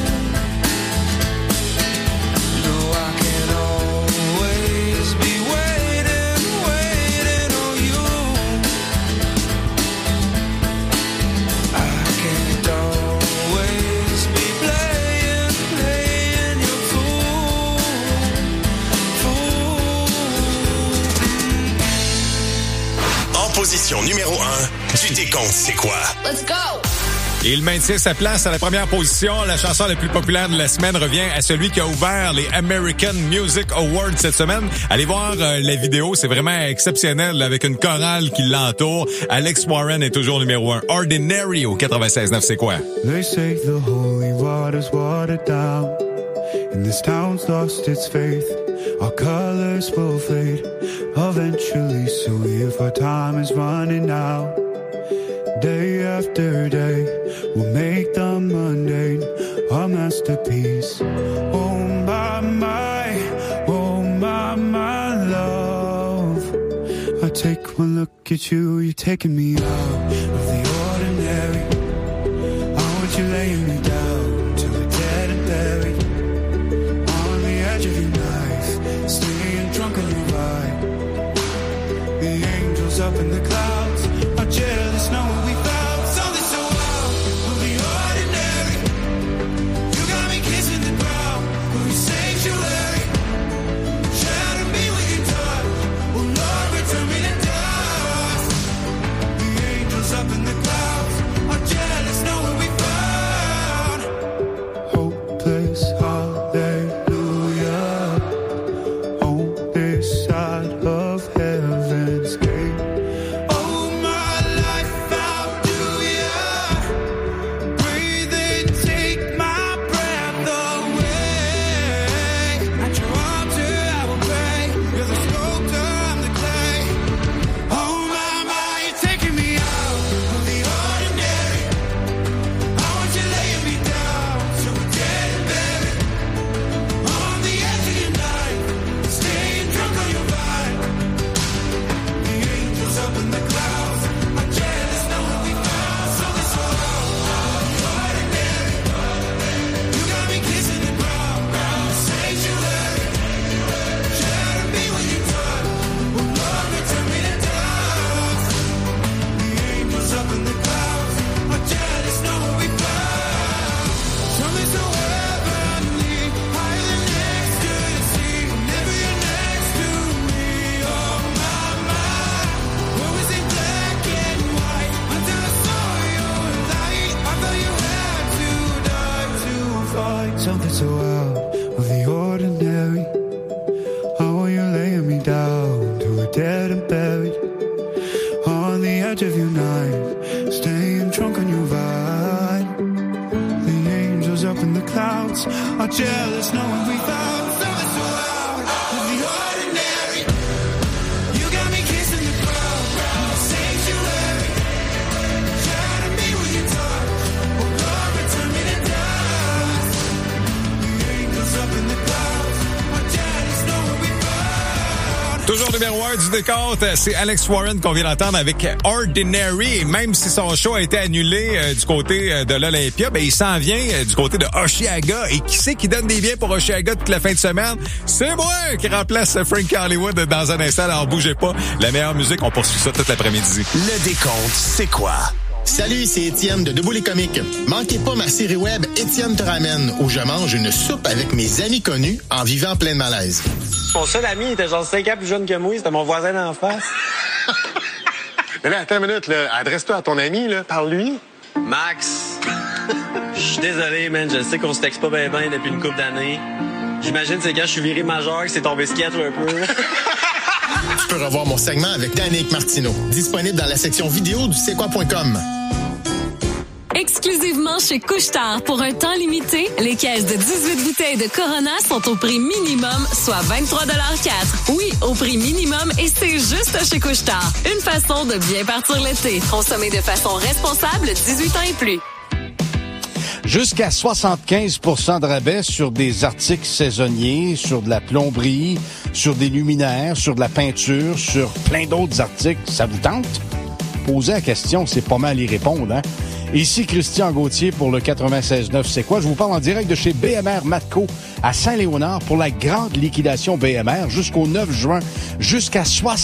No, I can't always be waiting, waiting on you. I can't always be playing, playing your fool, fool. En position numéro 1, du décompte, c'est quoi? Let's go! Et il maintient sa place à la première position. La chanson la plus populaire de la semaine revient à celui qui a ouvert les American Music Awards cette semaine. Allez voir la vidéo, c'est vraiment exceptionnel avec une chorale qui l'entoure. Alex Warren est toujours numéro 1. Ordinary au 96.9, c'est quoi? They say the holy water's watered down, and this town's lost its faith. Our colors will fade eventually, so if our time is running out, day after day, we'll make the mundane our masterpiece. Oh my love, I take one look at you, you're taking me out of the ordinary. I want you laying me down till we're dead and buried on the edge of your knife, staying drunk on your ride. The angels up in the clouds are jealous knowing we found something so wild of the ordinary. You got me kissing the ground of your sanctuary. Shatter me with your touch, oh Lord, return me to dust. The angels up in the clouds are jealous knowing we found something so out of the ordinary. How are you laying me down to a dead and buried on the edge of your night, staying drunk on your vibe. The angels up in the clouds are jealous knowing we found something so out of the ordinary. You got me kissing the crowd in the sanctuary, trying to be with you talk, oh Lord, return me to dust. The angels up in the clouds are jealous knowing we found. Toujours numéro 1 du décompte, c'est Alex Warren qu'on vient d'entendre avec Ordinary. Et même si son show a été annulé du côté de l'Olympia, ben il s'en vient du côté de Osheaga. Et qui c'est qui donne des billets pour Osheaga toute la fin de semaine? C'est moi qui remplace Frank Hollywood dans un instant. Alors bougez pas, la meilleure musique, on poursuit ça toute l'après-midi. Le décompte, c'est quoi? Salut, c'est Étienne de Debout les comiques. Manquez pas ma série web Étienne te ramène, où je mange une soupe avec mes amis connus en vivant plein de malaise. Mon seul ami était genre 5 ans plus jeune que moi, c'était mon voisin d'en face. Mais là, attends une minute, là. Adresse-toi à ton ami, là. Parle-lui. Max, je suis désolé, man, je sais qu'on se texte pas bien depuis une couple d'années. J'imagine c'est quand je suis viré majeur que c'est tombé sketch un peu. Tu peux revoir mon segment avec Danick Martineau, disponible dans la section vidéo du c'est-quoi.com. Exclusivement chez Couche-Tard, pour un temps limité, les caisses de 18 bouteilles de Corona sont au prix minimum, soit 23,04 $. Oui, au prix minimum, et c'est juste chez Couche-Tard. Une façon de bien partir l'été. Consommez de façon responsable, 18 ans et plus. Jusqu'à 75% de rabais sur des articles saisonniers, sur de la plomberie, sur des luminaires, sur de la peinture, sur plein d'autres articles. Ça vous tente? Posez la question, c'est pas mal y répondre, hein? Ici Christian Gauthier pour le 96.9 C'est quoi? Je vous parle en direct de chez BMR Matco à Saint-Léonard pour la grande liquidation BMR jusqu'au 9 juin. Jusqu'à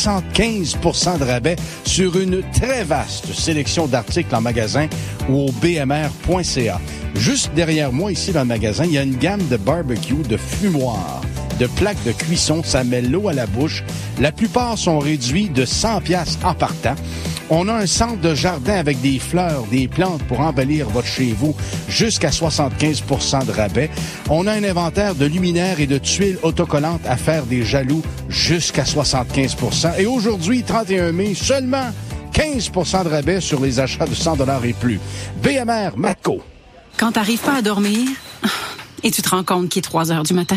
75% de rabais sur une très vaste sélection d'articles en magasin ou au bmr.ca. Juste derrière moi, ici dans le magasin, il y a une gamme de barbecue, de fumoirs, de plaques de cuisson. Ça met l'eau à la bouche. La plupart sont réduits de 100$ en partant. On a un centre de jardin avec des fleurs, des plantes pour embellir votre chez vous, jusqu'à 75% de rabais. On a un inventaire de luminaires et de tuiles autocollantes à faire des jaloux, jusqu'à 75%. Et aujourd'hui, 31 mai, seulement 15% de rabais sur les achats de 100$ et plus. BMR Matco. Quand t'arrives pas à dormir et tu te rends compte qu'il est 3 heures du matin.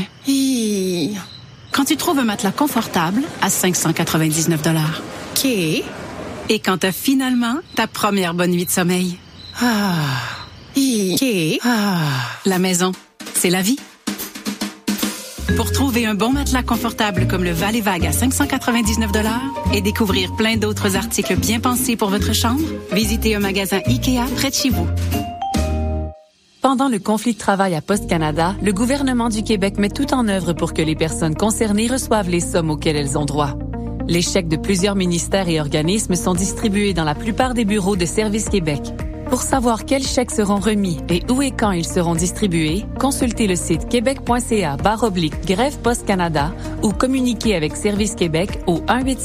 Quand tu trouves un matelas confortable à 599$. OK. Et quand t'as finalement ta première bonne nuit de sommeil. OK. La maison, c'est la vie. Pour trouver un bon matelas confortable comme le Val et Vague à 599$ et découvrir plein d'autres articles bien pensés pour votre chambre, visitez un magasin IKEA près de chez vous. Pendant le conflit de travail à Poste Canada, le gouvernement du Québec met tout en œuvre pour que les personnes concernées reçoivent les sommes auxquelles elles ont droit. Les chèques de plusieurs ministères et organismes sont distribués dans la plupart des bureaux de Service Québec. Pour savoir quels chèques seront remis et où et quand ils seront distribués, consultez le site québec.ca/grève Poste Canada ou communiquez avec Service Québec au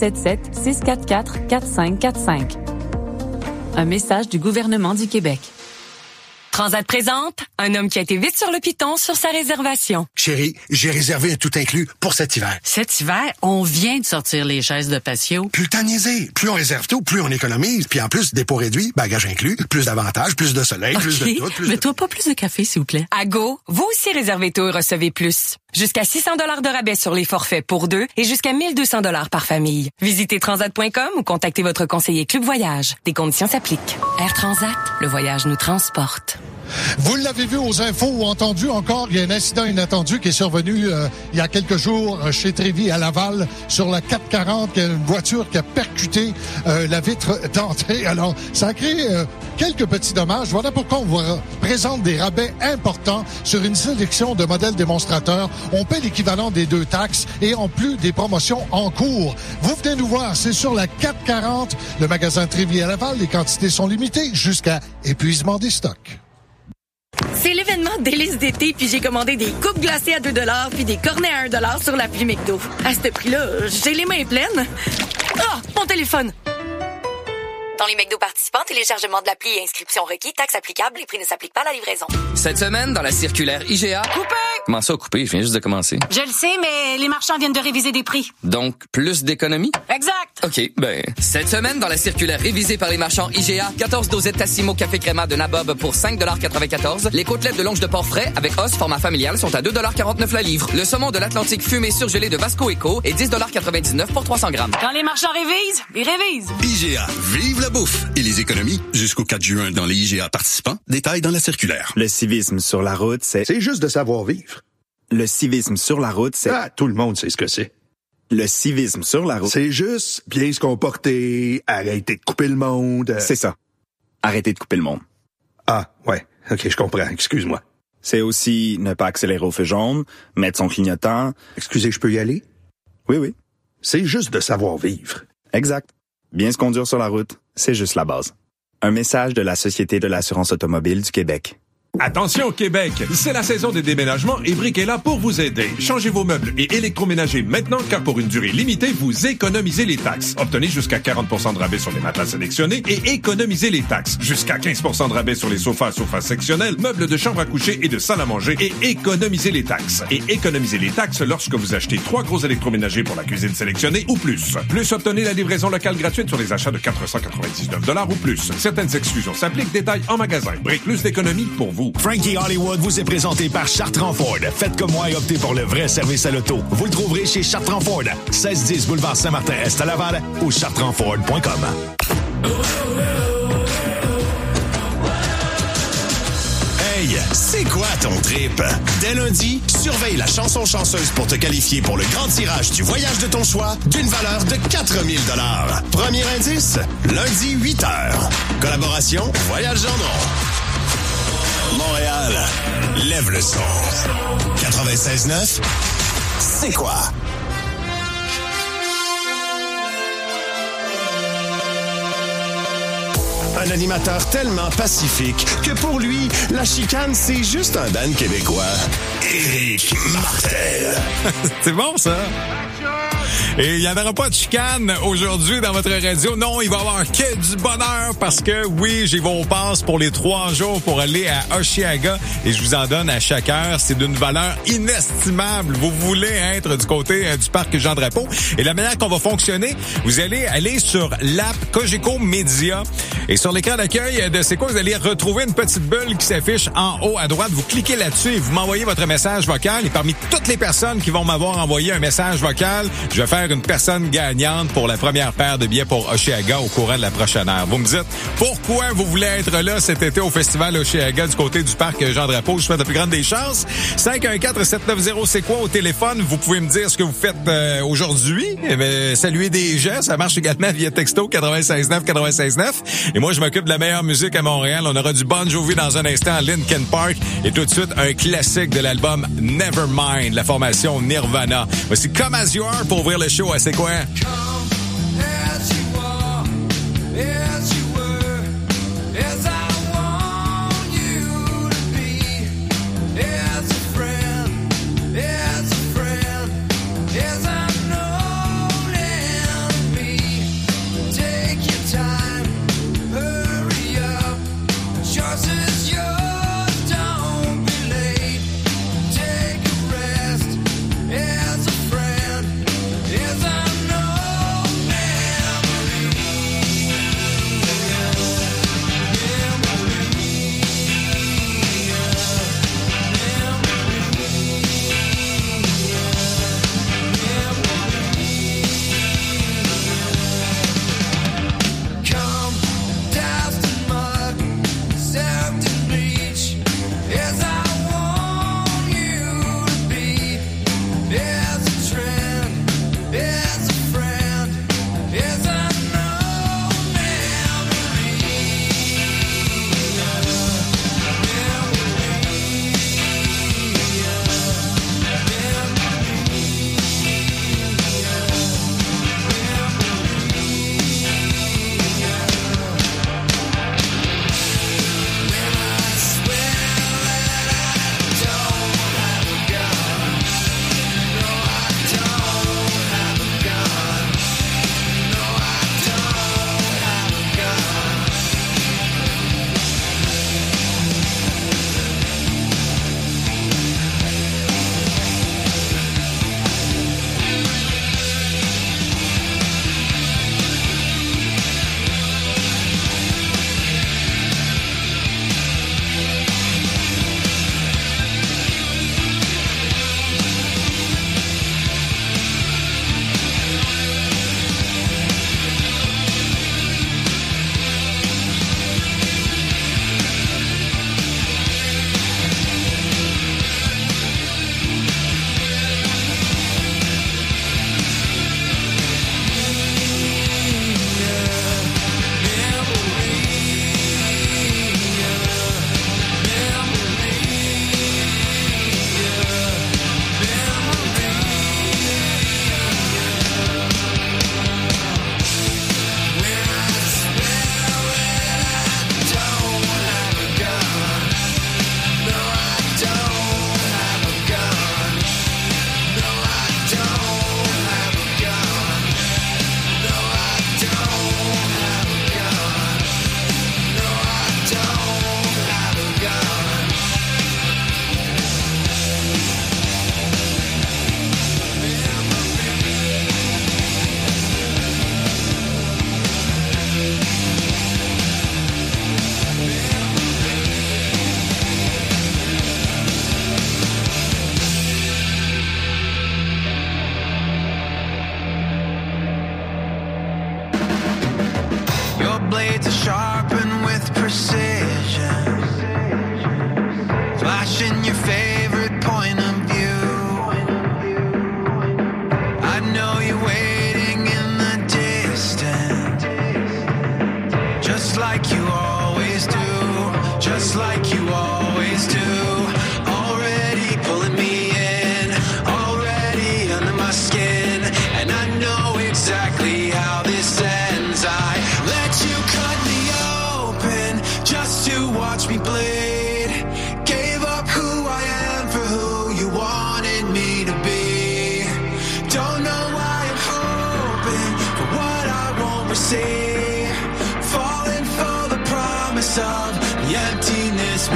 1-877-644-4545. Un message du gouvernement du Québec. Transat présente un homme qui a été vite sur le piton sur sa réservation. Chérie, j'ai réservé un tout inclus pour cet hiver. Cet hiver, on vient de sortir les chaises de patio. Plus le temps de niaiser. Plus on réserve tôt, plus on économise. Puis en plus, dépôt réduit, bagages inclus, plus d'avantages, plus de soleil, plus de tout. Mais toi, pas plus de café, s'il vous plaît. À Go, vous aussi réservez tôt et recevez plus. Jusqu'à 600$ de rabais sur les forfaits pour deux et jusqu'à 1200$ par famille. Visitez transat.com ou contactez votre conseiller Club Voyage. Des conditions s'appliquent. Air Transat, le voyage nous transporte. Vous l'avez vu aux infos ou entendu encore, il y a un incident inattendu qui est survenu il y a quelques jours chez Trévis à Laval sur la 440, une voiture qui a percuté la vitre d'entrée. Alors, ça a créé quelques petits dommages. Voilà pourquoi on vous présente des rabais importants sur une sélection de modèles démonstrateurs. On paie l'équivalent des 2 taxes et en plus des promotions en cours. Vous venez nous voir, c'est sur la 440, le magasin Trévis à Laval. Les quantités sont limitées jusqu'à épuisement des stocks. C'est l'événement délice d'été, puis j'ai commandé des coupes glacées à 2$ puis des cornets à 1$ sur l'appli McDo. À ce prix-là, j'ai les mains pleines. Ah, mon téléphone! Dans les McDo participants, téléchargement de l'appli et inscription requis, taxes applicables, les prix ne s'appliquent pas à la livraison. Cette semaine, dans la circulaire IGA... Coupé! Comment ça, coupé? Je viens juste de commencer. Je le sais, mais les marchands viennent de réviser des prix. Donc, plus d'économies? Exact! OK, cette semaine, dans la circulaire révisée par les marchands IGA, 14 dosettes Tassimo Café Créma de Nabob pour 5,94 $. Les côtelettes de longe de porc frais avec os format familial sont à 2,49 $ la livre. Le saumon de l'Atlantique fumé surgelé de Vasco Eco est 10,99 $ pour 300 grammes. Quand les marchands révisent, ils révisent. IGA, vive la bouffe et les économies jusqu'au 4 juin dans les IGA participants. Détails dans la circulaire. Le civisme sur la route, c'est juste de savoir vivre. Le civisme sur la route, c'est... Ah, tout le monde sait ce que c'est. Le civisme sur la route... C'est juste bien se comporter, arrêter de couper le monde. C'est ça. Arrêter de couper le monde. Ah, ouais. OK, je comprends. Excuse-moi. C'est aussi ne pas accélérer au feu jaune, mettre son clignotant... Excusez, je peux y aller? Oui. C'est juste de savoir vivre. Exact. Bien se conduire sur la route, c'est juste la base. Un message de la Société de l'assurance automobile du Québec. Attention Québec, c'est la saison des déménagements et Brick est là pour vous aider. Changez vos meubles et électroménagers maintenant car pour une durée limitée, vous économisez les taxes. Obtenez jusqu'à 40% de rabais sur les matelas sélectionnés et économisez les taxes. Jusqu'à 15% de rabais sur les sofas sectionnels, meubles de chambre à coucher et de salle à manger et économisez les taxes. Et économisez les taxes lorsque vous achetez 3 gros électroménagers pour la cuisine sélectionnée ou plus. Plus, obtenez la livraison locale gratuite sur les achats de 499 $ ou plus. Certaines exclusions s'appliquent. Détails en magasin. Brick, plus d'économie pour vous. Frankie Hollywood vous est présenté par Chartrand Ford. Faites comme moi et optez pour le vrai service à l'auto. Vous le trouverez chez Chartrand Ford, 1610 boulevard Saint-Martin-Est à Laval ou chartrandford.com. Hey, c'est quoi ton trip? Dès lundi, surveille la chanson chanceuse pour te qualifier pour le grand tirage du voyage de ton choix d'une valeur de 4 000 $. Premier indice, lundi 8h. Collaboration Voyage Gendron. Montréal, lève le son. 96.9, c'est quoi? Un animateur tellement pacifique que pour lui, la chicane, c'est juste un band québécois. Éric Martel. C'est bon, ça? Et il n'y en aura pas de chicane aujourd'hui dans votre radio. Non, il va y avoir que du bonheur parce que, oui, j'ai vos passes pour les 3 jours pour aller à Oshiaga et je vous en donne à chaque heure. C'est d'une valeur inestimable. Vous voulez être du côté du parc Jean-Drapeau. Et la manière qu'on va fonctionner, vous allez aller sur l'app Cogeco Média et sur l'écran d'accueil de C'est quoi, vous allez retrouver une petite bulle qui s'affiche en haut à droite. Vous cliquez là-dessus et vous m'envoyez votre message vocal. Et parmi toutes les personnes qui vont m'avoir envoyé un message vocal, je vais faire une personne gagnante pour la première paire de billets pour Oshiaga au courant de la prochaine heure. Vous me dites pourquoi vous voulez être là cet été au festival Oshiaga du côté du parc Jean-Drapeau. Je vous souhaite la plus grande des chances. 514-790, c'est quoi au téléphone? Vous pouvez me dire ce que vous faites aujourd'hui. Saluer des gens, ça marche également via texto 96.9. Et moi, je m'occupe de la meilleure musique à Montréal. On aura du Bon Jovi dans un instant à Linkin Park. Et tout de suite, un classique de l'album Nevermind, la formation Nirvana. Voici Come As You Are pour ouvrir le show à C'est quoi? Yeah.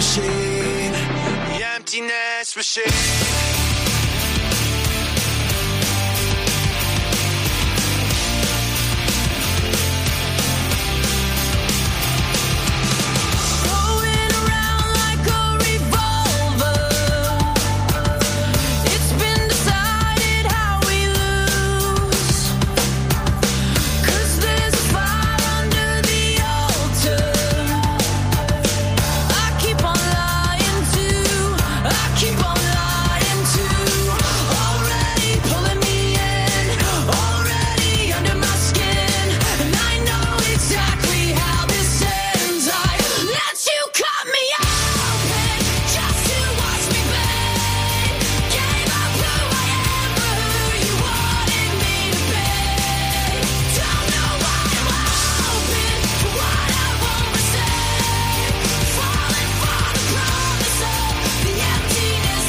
machine, the emptiness machine.